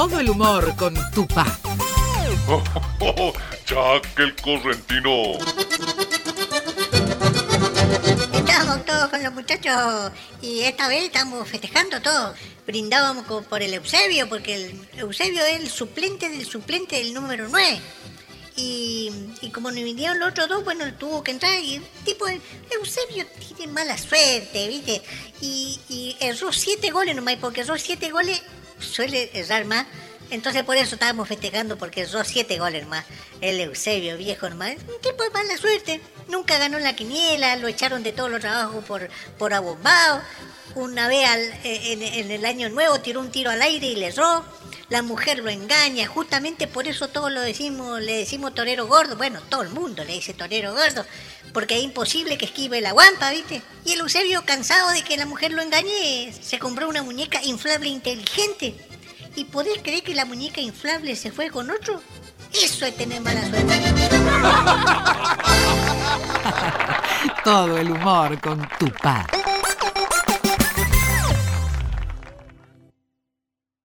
Todo el humor con Tupá. Jack el Correntino. Estábamos todos con los muchachos y esta vez estamos festejando todo. Brindábamos por el Eusebio, porque el Eusebio es el suplente del número 9. Y como nos vinieron los otros dos, bueno, tuvo que entrar y tipo, Eusebio tiene mala suerte, ¿viste? Y erró 7 goles nomás, porque erró 7 goles suele errar más. Entonces por eso estábamos festejando, porque erró 7 goles más. El Eusebio, viejo nomás, un tipo de mala suerte. Nunca ganó en la quiniela, lo echaron de todos los trabajos por abombado. Una vez en el año nuevo tiró un tiro al aire y le erró. La mujer lo engaña, justamente por eso todos le decimos torero gordo. Bueno, todo el mundo le dice torero gordo, porque es imposible que esquive la guampa, ¿viste? Y el Eusebio, cansado de que la mujer lo engañe, se compró una muñeca inflable inteligente. ¿Y podés creer que la muñeca inflable se fue con otro? Eso es tener mala suerte. Todo el humor con Tupá.